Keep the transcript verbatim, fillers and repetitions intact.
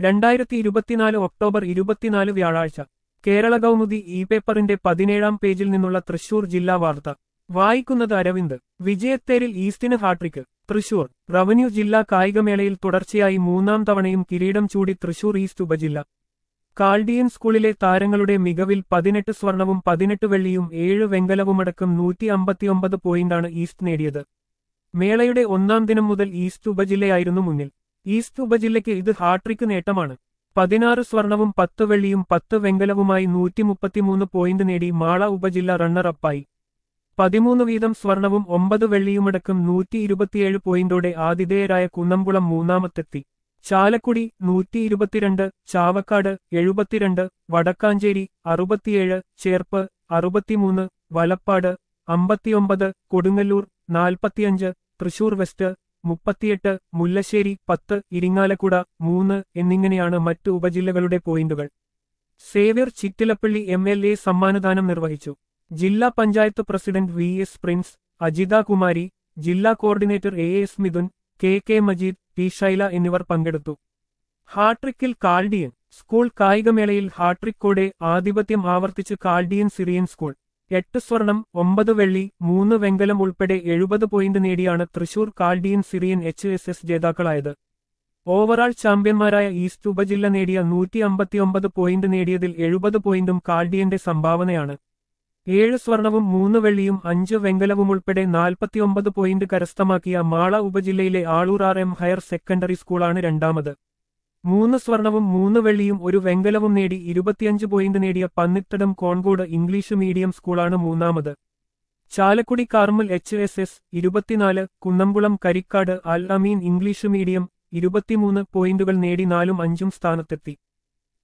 രണ്ടായിരത്തി ഇരുപത്തിനാല് ഒക്ടോബർ ഇരുപത്തിനാല് വ്യാഴാഴ്ച കേരള കൗമുദി ഇ പേപ്പറിന്റെ പതിനേഴാം പേജിൽ നിന്നുള്ള തൃശൂർ ജില്ലാ വാർത്ത വായിക്കുന്നത് അരവിന്ദ്. വിജയത്തേരിൽ ഈസ്റ്റിന് ഹാട്രിക്ക്. തൃശൂർ റവന്യൂ ജില്ലാ കായികമേളയിൽ തുടർച്ചയായി മൂന്നാം തവണയും കിരീടം ചൂടി തൃശൂർ ഈസ്റ്റ് ഉപജില്ല. കാൾഡിയൻ സ്കൂളിലെ താരങ്ങളുടെ മികവിൽ പതിനെട്ട് സ്വർണവും പതിനെട്ട് വെള്ളിയും ഏഴ് വെങ്കലവുമടക്കം നൂറ്റി അമ്പത്തിയൊമ്പത് പോയിന്റാണ് ഈസ്റ്റ് നേടിയത്. മേളയുടെ ഒന്നാം ദിനം മുതൽ ഈസ്റ്റ് ഉപജില്ലയായിരുന്നു മുന്നിൽ. ഈസ്റ്റ് ഉപജില്ലയ്ക്ക് ഇത് ഹാട്രിക്ക് നേട്ടമാണ്. പതിനാറ് സ്വർണവും പത്ത് വെള്ളിയും പത്ത് വെങ്കലവുമായി നൂറ്റി മുപ്പത്തിമൂന്ന് പോയിന്റ് നേടി മാള ഉപജില്ല റണ്ണറപ്പായി. പതിമൂന്ന് വീതം സ്വർണവും ഒമ്പത് വെള്ളിയുമടക്കം നൂറ്റി ഇരുപത്തിയേഴ് പോയിന്റോടെ ആതിഥേയരായ കുന്നംകുളം മൂന്നാമത്തെത്തി. ചാലക്കുടി നൂറ്റി ഇരുപത്തിരണ്ട്, ചാവക്കാട് എഴുപത്തിരണ്ട്, വടക്കാഞ്ചേരി അറുപത്തിയേഴ്, ചേർപ്പ് അറുപത്തിമൂന്ന്, വലപ്പാട് അമ്പത്തിയൊമ്പത്, കൊടുങ്ങല്ലൂർ നാൽപ്പത്തിയഞ്ച്, തൃശൂർ വെസ്റ്റ് മുപ്പത്തിയെട്ട്, മുല്ലശ്ശേരി പത്ത്, ഇരിങ്ങാലക്കുട മൂന്ന് എന്നിങ്ങനെയാണ് മറ്റ് ഉപജില്ലകളുടെ പോയിന്റുകൾ. Xavier Chittilappally M L A സമ്മാനദാനം നിർവഹിച്ചു. ജില്ലാ panchayat president V S Prince, Ajitha Kumari, ജില്ലാ coordinator A S Mithun, K K Majeed, T Shaila എന്നിവർ പങ്കെടുത്തു. ഹാട്രിക്കിൽ കാൾഡിയൻ സ്കൂൾ കായികമേളയിൽ ഹാട്രിക്കോടെ ആധിപത്യം ആവർത്തിച്ച് കാൾഡിയൻ സിറിയൻ സ്കൂൾ. എട്ട് സ്വർണം, ഒമ്പത് വെള്ളി, മൂന്ന് വെങ്കലം ഉൾപ്പെടെ എഴുപത് പോയിന്റ് നേടിയാണ് Thrissur Chaldean Syrian H S S ജേതാക്കളായത്. ഓവറാൾ ചാമ്പ്യന്മാരായ ഈസ്റ്റ് ഉപജില്ല നേടിയ നൂറ്റി അമ്പത്തിയൊമ്പത് പോയിന്റ് നേടിയതിൽ എഴുപത് പോയിന്റും കാൾഡിയന്റെ സംഭാവനയാണ്. ഏഴ് സ്വർണവും മൂന്ന് വെള്ളിയും അഞ്ച് വെങ്കലവുമുൾപ്പെടെ നാൽപ്പത്തിയൊമ്പത് പോയിന്റ് കരസ്ഥമാക്കിയ മാള ഉപജില്ലയിലെ Aloor R M higher secondary സ്കൂളാണ് രണ്ടാമത്. മൂന്ന് സ്വർണവും മൂന്ന് വെള്ളിയും ഒരു വെങ്കലവും നേടി ഇരുപത്തിയഞ്ച് പോയിന്റ് നേടിയ പന്നിത്തടം കോൺകോട് ഇംഗ്ലീഷ് മീഡിയം സ്കൂളാണ് മൂന്നാമത്. Chalakudy Carmel H S S ഇരുപത്തിനാല്, കുന്നംകുളം കരിക്കാട് അൽ അമീൻ ഇംഗ്ലീഷ് മീഡിയം ഇരുപത്തിമൂന്ന് പോയിന്റുകൾ നേടി നാലും അഞ്ചും സ്ഥാനത്തെത്തി.